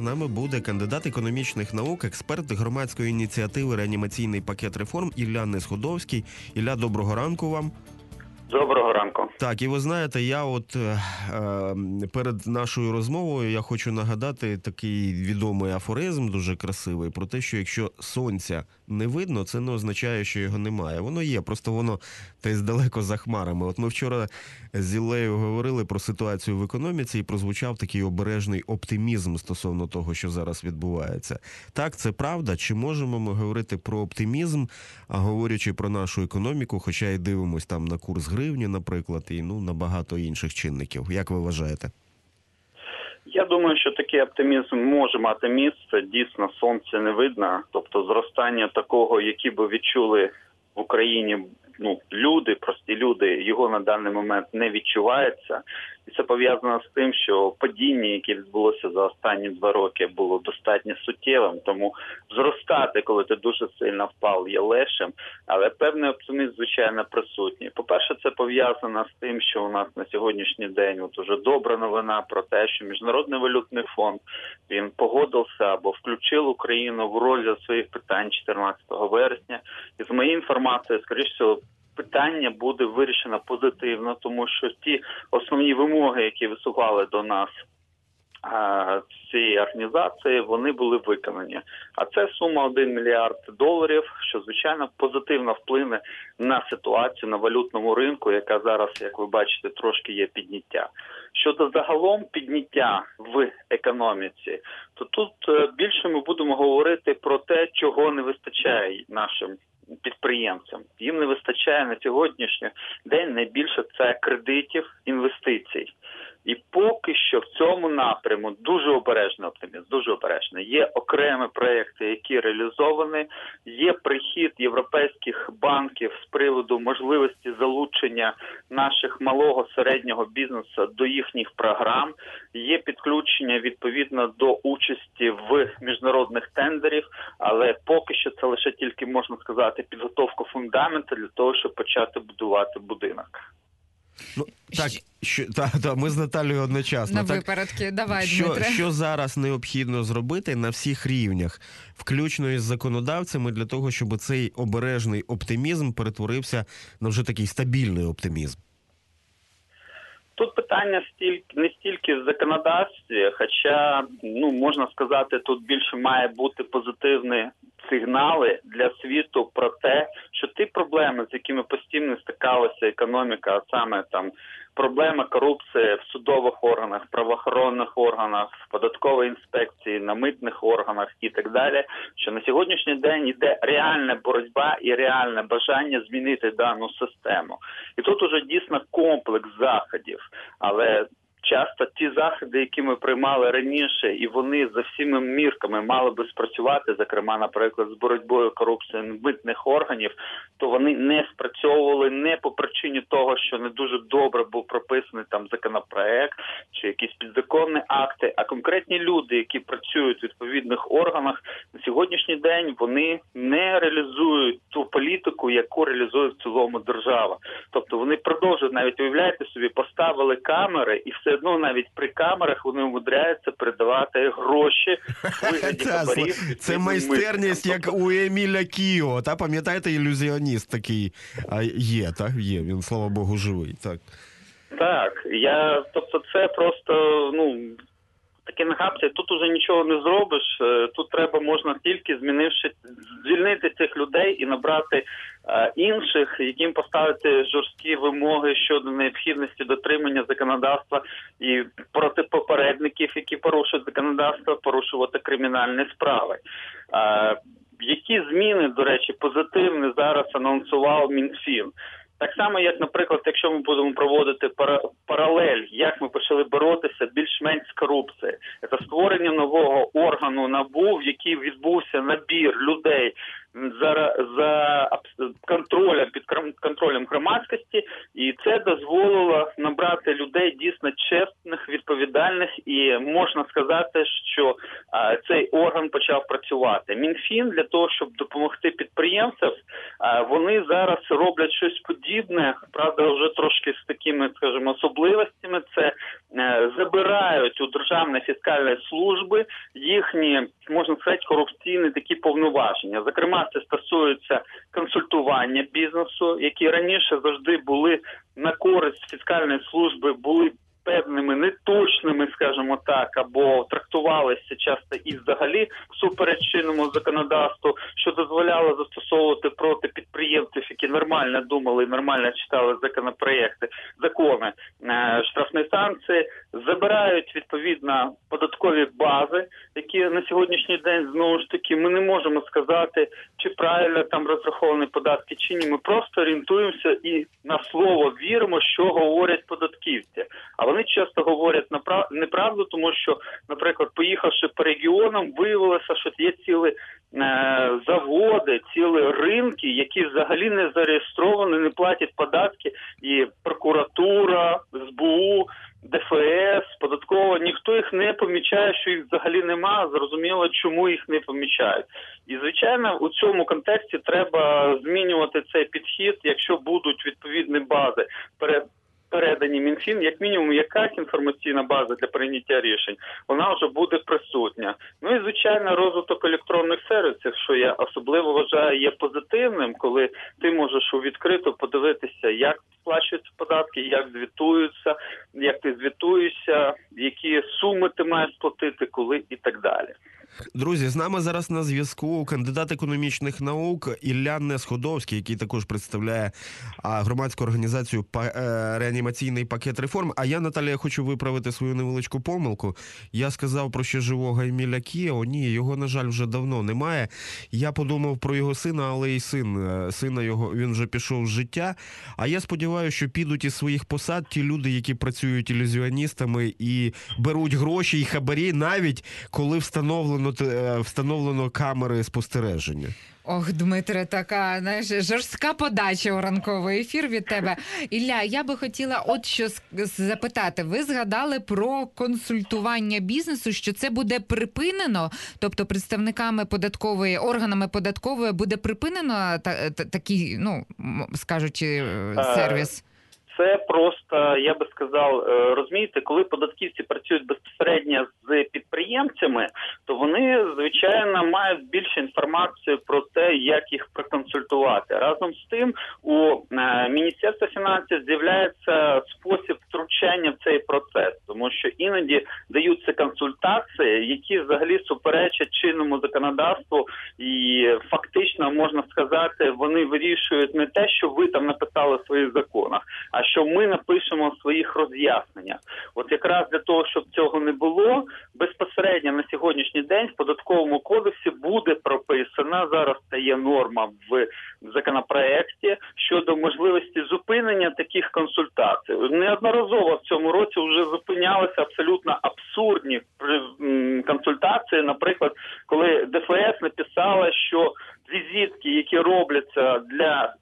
нами буде кандидат економічних наук, експерт громадської ініціативи «Реанімаційний пакет реформ» Ілля Несходовський. Ілля, доброго ранку вам. Доброго ранку. Так, і ви знаєте, я перед нашою розмовою я хочу нагадати такий відомий афоризм, дуже красивий, про те, що якщо сонця не видно, це не означає, що його немає. Воно є, просто воно десь далеко за хмарами. От ми вчора з Іллею говорили про ситуацію в економіці і прозвучав такий обережний оптимізм стосовно того, що зараз відбувається. Так, це правда? Чи можемо ми говорити про оптимізм, а говорячи про нашу економіку, хоча й дивимось там на курс гривні, наприклад, і на багато інших чинників. Як ви вважаєте? Я думаю, що такий оптимізм може мати місце. Дійсно, сонця не видно. Тобто зростання такого, які би відчули в Україні люди, прості люди, його на даний момент не відчувається. І це пов'язано з тим, що падіння, яке відбулося за останні 2 роки, було достатньо суттєвим. Тому зростати, коли ти дуже сильно впав, є легшим. Але певний оптимізм, звичайно, присутній. По-перше, це пов'язано з тим, що у нас на сьогоднішній день уже добра новина про те, що Міжнародний валютний фонд, він погодився або включив Україну в розгляд своїх питань 14 вересня. І з моєї інформації, скоріш всього, питання буде вирішено позитивно, тому що ті основні вимоги, які висували до нас цієї організації, вони були виконані. А це сума $1 мільярд, що, звичайно, позитивно вплине на ситуацію на валютному ринку, яка зараз, як ви бачите, трошки є підняття. Щодо загалом підняття в економіці, то тут більше ми будемо говорити про те, чого не вистачає нашим підприємцям. Їм не вистачає на сьогоднішній день найбільше це кредитів, інвестицій. І поки що в цьому напряму дуже обережний оптимізм, дуже обережний. Є окремі проекти, які реалізовані, є прихід європейських банків з приводу можливості залучення наших малого, середнього бізнесу до їхніх програм, є підключення відповідно до участі в міжнародних тендерів, але поки що це лише тільки, можна сказати, підготовка фундаменту для того, щоб почати будувати будинок. Ми з Наталією одночасно. На випередки. Давай, Дмитре. Що зараз необхідно зробити на всіх рівнях, включно із законодавцями, для того, щоб цей обережний оптимізм перетворився на вже такий стабільний оптимізм? Тут питання не стільки в законодавстві, хоча, можна сказати, тут більше має бути позитивні сигнали для світу про те, що ті проблеми, з якими постійно стикалася економіка, а саме там проблема корупції в судових органах, правоохоронних органах, в податковій інспекції, на митних органах і так далі, що на сьогоднішній день йде реальна боротьба і реальне бажання змінити дану систему. І тут уже дійсно комплекс заходів, але часто ті заходи, які ми приймали раніше, і вони за всіми мірками мали би спрацювати, зокрема, наприклад, з боротьбою корупцією митних органів, то вони не спрацьовували не по причині того, що не дуже добре був прописаний там законопроект чи якісь підзаконні акти, а конкретні люди, які працюють в відповідних органах, на сьогоднішній день вони не реалізують ту політику, яку реалізує в цілому держава. Тобто вони продовжують, навіть уявляєте собі, поставили камери і все одно навіть при камерах вони умудряються передавати гроші в вигляді хабарів. Це майстерність, як у Еміля Кіо. Пам'ятаєте, ілюзіоніст такий є, так? Є, він, слава Богу, живий. Так, тобто це просто, такі нахабці, тут уже нічого не зробиш, тут можна тільки звільнити цих людей і набрати інших, яким поставити жорсткі вимоги щодо необхідності дотримання законодавства і проти попередників, які порушують законодавство, порушувати кримінальні справи. Які зміни, до речі, позитивні зараз анонсував Мінфін? Так само, як, наприклад, якщо ми будемо проводити паралель, як ми почали боротися більш-менш з корупцією. Це створення нового органу НАБУ, в який відбувся набір людей під контролем громадськості, і це дозволило набрати людей дійсно чесних, відповідальних, і можна сказати, що цей орган почав працювати. Мінфін для того, щоб допомогти підприємцям, вони зараз роблять щось подібне, правда, вже трошки з такими, скажімо, особливостями. Це забирають у Державної фіскальної служби їхні, можна сказати, корупційні такі повноваження. Зокрема, це стосується консультування бізнесу, які раніше завжди були на користь фіскальної служби, були певними неточними, скажімо так, або трактувалися часто і взагалі всупереч чинному законодавству, що дозволяло застосовувати проти підприємців, які нормально думали і нормально читали законопроекти, закони, штрафні санкції, забирають відповідно податкові бази, які на сьогоднішній день, знову ж таки, ми не можемо сказати, чи правильно там розраховані податки, чи ні. Ми просто орієнтуємося і на слово віримо, що говорять податківці. А вони часто говорять неправду, тому що, наприклад, поїхавши по регіонам, виявилося, що є цілі заводи, цілі ринки, які взагалі не зареєстровані, не платять податки, і прокуратура, СБУ, ДФС, податкова, ніхто їх не помічає, що їх взагалі нема, зрозуміло, чому їх не помічають. І, звичайно, у цьому контексті треба змінювати цей підхід, якщо будуть відповідні бази передані Мінфін, як мінімум якась інформаційна база для прийняття рішень, вона вже буде присутня. Ну і, звичайно, розвиток електронних сервісів, що я особливо вважаю є позитивним, коли ти можеш у відкрито подивитися, як сплачуються податки, як звітуються, як ти звітуєшся, які суми ти маєш сплатити, коли і так далі. Друзі, з нами зараз на зв'язку кандидат економічних наук Ілля Несходовський, який також представляє громадську організацію «Реанімаційний пакет реформ». А я, Наталія, хочу виправити свою невеличку помилку. Я сказав про ще живого Еміля Кіо. Ні, його, на жаль, вже давно немає. Я подумав про його сина, але і сина його, він вже пішов з життя. А я сподіваюся, що підуть із своїх посад ті люди, які працюють ілюзіоністами і беруть гроші і хабарі, навіть коли встановлено камери спостереження. Ох, Дмитре, така, знаєш, жорстка подача у ранковий ефір від тебе. Ілля, я би хотіла от що запитати. Ви згадали про консультування бізнесу, що це буде припинено? Тобто представниками податкової, органами податкової буде припинено такий, ну, скажучи, сервіс? Це просто, я би сказав, розумієте, коли податківці працюють безпосередньо з підприємцями, то вони, звичайно, мають більше інформації про те, як їх проконсультувати. Разом з тим, у Міністерства фінансів з'являється спосіб втручання в цей процес, тому що іноді даються консультації, які взагалі суперечать чинному законодавству, і фактично, можна сказати, вони вирішують не те, що ви там написали в своїх законах, а що ми напишемо в своїх роз'ясненнях. От якраз для того, щоб цього не було, безпосередньо на сьогоднішній день в Податковому кодексі буде прописана, зараз це є норма в законопроекті, щодо можливості зупинення таких консультацій. Неодноразово в цьому році вже зупинялися абсолютно абсурдні консультації, наприклад, коли ДФС написала, що візитки, які робляться для,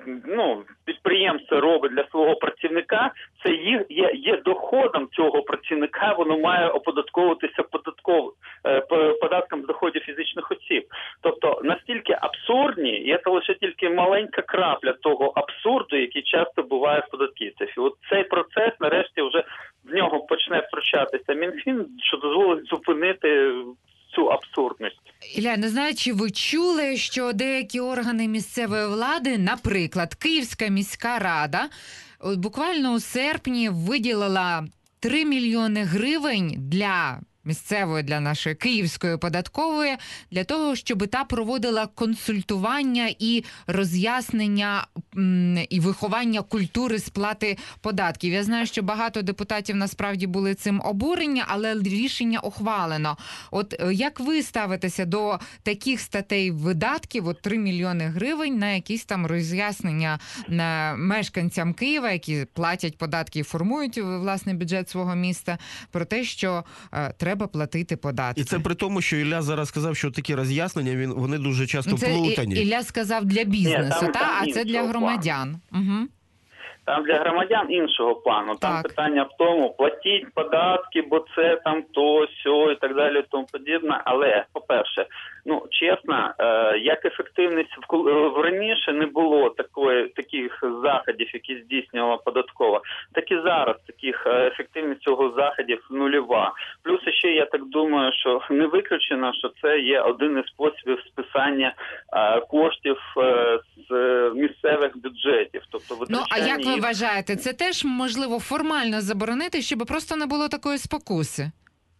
підприємство робить для свого працівника, це є доходом цього працівника, воно має оподатковуватися податком з доходів фізичних осіб. Тобто настільки абсурдні, і це лише тільки маленька крапля того абсурду, який часто буває в податківців. І от цей процес, нарешті, вже в нього почне втручатися Мінфін, що дозволить зупинити цю абсурдність. Ілля, не знаю, чи ви чули, що деякі органи місцевої влади, наприклад, Київська міська рада, буквально у серпні виділила 3 мільйони гривень для місцевої, для нашої київської податкової, для того, щоб та проводила консультування і роз'яснення і виховання культури сплати податків. Я знаю, що багато депутатів насправді були цим обурені, але рішення ухвалено. От як ви ставитеся до таких статей видатків, от 3 мільйони гривень на якісь там роз'яснення мешканцям Києва, які платять податки і формують власний бюджет свого міста, про те, що треба треба платити податки. І це при тому, що Ілля зараз сказав, що такі роз'яснення, вони дуже часто Це плутані. Ілля сказав для бізнесу, Ні, там а це для іншого громадян. Угу. Там для громадян іншого плану. Там Так. питання в тому, платіть податки, бо це там то, сьо і так далі, і тому подібне. Але, по-перше, чесно, як ефективність раніше не було таких заходів, які здійснювала податкова, так і зараз ефективність цього заходів нульова. Плюс ще я так думаю, що не виключено, що це є один із способів списання коштів з місцевих бюджетів. Тобто А як ви вважаєте, це теж можливо формально заборонити, щоб просто не було такої спокуси?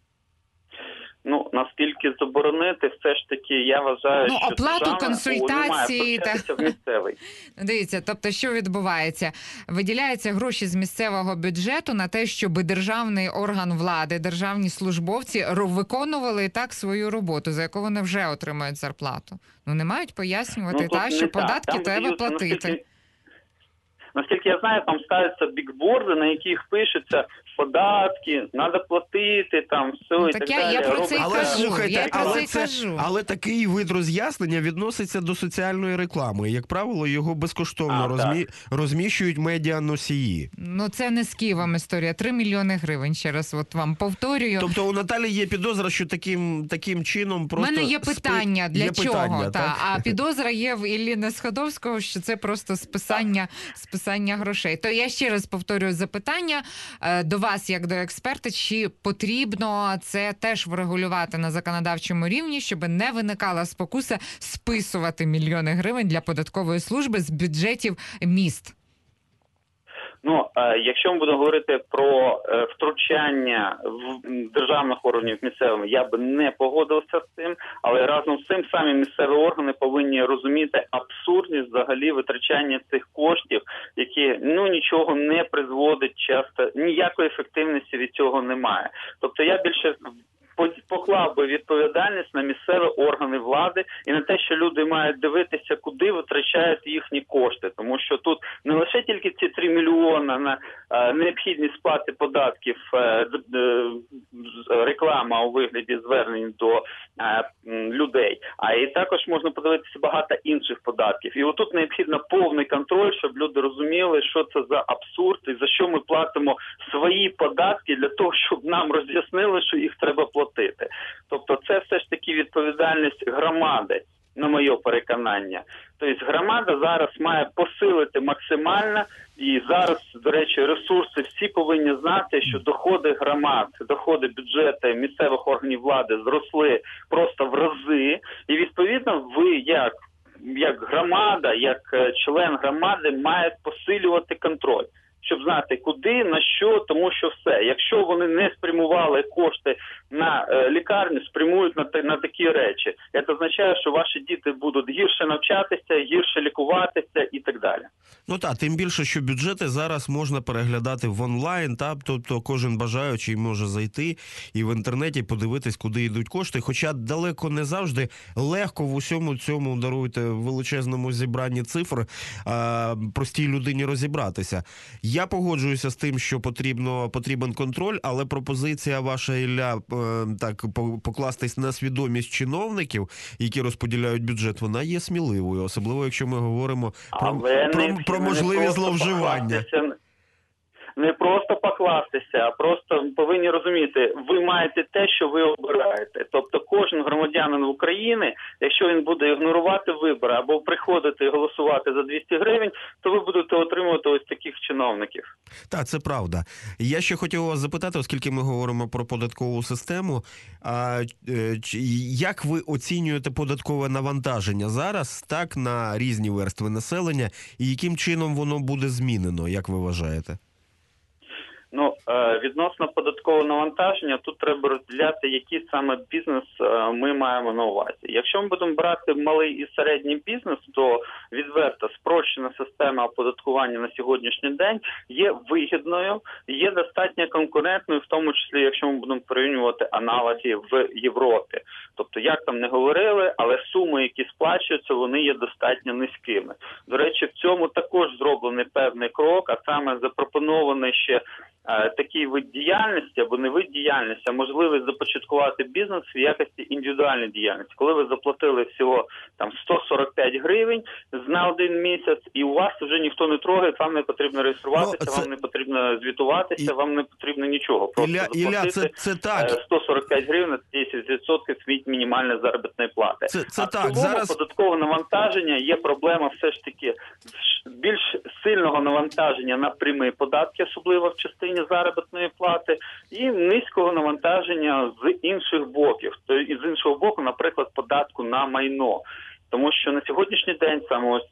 Наскільки заборонити, все ж таки, я вважаю, що оплату консультації та в місцевий. Дивіться, тобто, що відбувається? Виділяються гроші з місцевого бюджету на те, щоб державний орган влади, державні службовці виконували так свою роботу, за яку вони вже отримують зарплату. Не мають пояснювати, що податки треба платити. Наскільки я знаю, там ставляться бікборди, на яких пишеться податки, треба платити, там все і так далі. Я про це кажу. Але такий вид роз'яснення відноситься до соціальної реклами. Як правило, його безкоштовно розміщують медіаносії. Це не з Києвом історія. 3 мільйони гривень, ще раз вам повторюю. Тобто у Наталі є підозра, що таким чином просто... У мене є питання, для чого? Питання, так? А підозра є в Іллі Несходовського, що це просто списання грошей. То я ще раз повторюю запитання до вас, як до експерта, чи потрібно це теж врегулювати на законодавчому рівні, щоб не виникала спокуса списувати мільйони гривень для податкової служби з бюджетів міст? Якщо ми будемо говорити про втручання в державних органів місцевими, я би не погодився з цим, але разом з цим самі місцеві органи повинні розуміти абсурдність взагалі витрачання цих коштів, які нічого не призводить часто, ніякої ефективності від цього немає. Тобто я більше поклав би відповідальність на місцеві органи влади і на те, що люди мають дивитися, куди витрачають їхні кошти. Тому що тут не лише тільки ці 3 мільйони на необхідність сплати податків, реклама у вигляді звернень до людей, а і також можна подивитися багато інших податків. І отут необхідно повний контроль, щоб люди розуміли, що це за абсурд і за що ми платимо свої податки для того, щоб нам роз'яснили, що їх треба платити. Тобто це все ж таки відповідальність громади, на моє переконання. Тобто громада зараз має посилити максимально, і зараз, до речі, ресурси всі повинні знати, що доходи громад, доходи бюджету місцевих органів влади зросли просто в рази, і відповідно ви як громада, як член громади має посилювати контроль, щоб знати куди, на що, тому що все. Якщо вони не спрямували кошти на лікарню, спрямують на такі речі. Це означає, що ваші діти будуть гірше навчатися, гірше лікуватися і так далі. Тим більше, що бюджети зараз можна переглядати в онлайн, тобто кожен бажаючий може зайти і в інтернеті подивитись, куди йдуть кошти, хоча далеко не завжди легко в усьому цьому, даруйте, величезному зібранні цифр, простій людині розібратися. Я погоджуюся з тим, що потрібен контроль, але пропозиція ваша, Ілля, покластись на свідомість чиновників, які розподіляють бюджет, вона є сміливою, особливо якщо ми говоримо про можливі зловживання. Не просто покластися, а просто повинні розуміти, ви маєте те, що ви обираєте. Тобто кожен громадянин України, якщо він буде ігнорувати вибори або приходити і голосувати за 200 гривень, то ви будете отримувати ось таких чиновників. Так, це правда. Я ще хотів вас запитати, оскільки ми говоримо про податкову систему, як ви оцінюєте податкове навантаження зараз, так, на різні верстви населення, і яким чином воно буде змінено, як ви вважаєте? Відносно податкового навантаження, тут треба розділяти, який саме бізнес ми маємо на увазі. Якщо ми будемо брати малий і середній бізнес, то відверто спрощена система оподаткування на сьогоднішній день є вигідною, є достатньо конкурентною, в тому числі, якщо ми будемо порівнювати аналоги в Європі. Тобто, як там не говорили, але суми, які сплачуються, вони є достатньо низькими. До речі, в цьому також зроблений певний крок, а саме запропонований ще такий вид діяльності, або не вид діяльності, а можливість започаткувати бізнес в якості індивідуальної діяльності. Коли ви заплатили всього там 145 гривень на один місяць, і у вас вже ніхто не трогає, вам не потрібно реєструватися, вам не потрібно звітуватися, вам не потрібно нічого. Просто заплатити це так. 145 гривень – 10% від мінімальної заробітної плати. Це а так. в цілому податкове навантаження є проблема все ж таки більш сильного навантаження на прямі податки, особливо в частині заробітної плати, і низького навантаження з інших боків. І з іншого боку, наприклад, податку на майно. Тому що на сьогоднішній день саме ось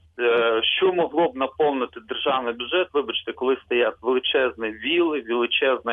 що могло б наповнити державний бюджет, вибачте, коли стоять величезні вілли, величезні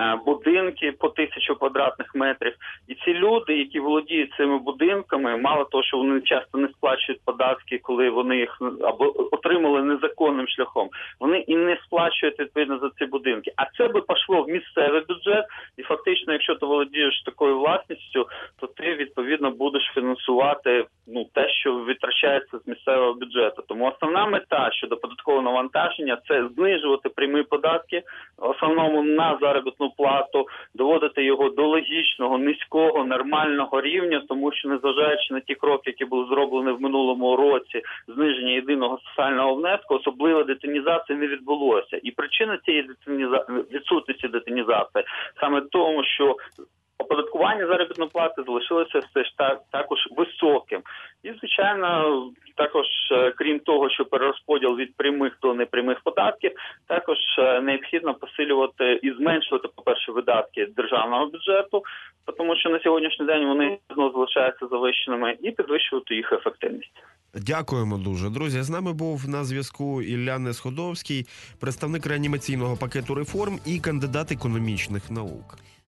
будинки по 1000 квадратних метрів. І ці люди, які володіють цими будинками, мало того, що вони часто не сплачують податки, коли вони їх або отримали незаконним шляхом, вони і не сплачують відповідно за ці будинки. А це би пішло в місцевий бюджет, і фактично, якщо ти володієш такою власністю, то ти відповідно будеш фінансувати те, що витрачається з місцевого бюджету. Тому основна мета щодо податкового навантаження – це знижувати прямі податки, в основному на заробітну плату, доводити його до логічного, низького, нормального рівня, тому що незважаючи на ті кроки, які були зроблені в минулому році, зниження єдиного соціального внеску, особливо детінізації не відбулося. І причина цієї відсутності детінізації саме в тому, що оподаткування заробітної плати залишилося все ж також високим. І, звичайно, також, крім того, що перерозподіл від прямих до непрямих податків, також необхідно посилювати і зменшувати, по-перше, видатки державного бюджету, тому що на сьогоднішній день вони знову залишаються завищеними, і підвищувати їх ефективність. Дякуємо дуже. Друзі, з нами був на зв'язку Ілля Несходовський, представник реанімаційного пакету реформ і кандидат економічних наук.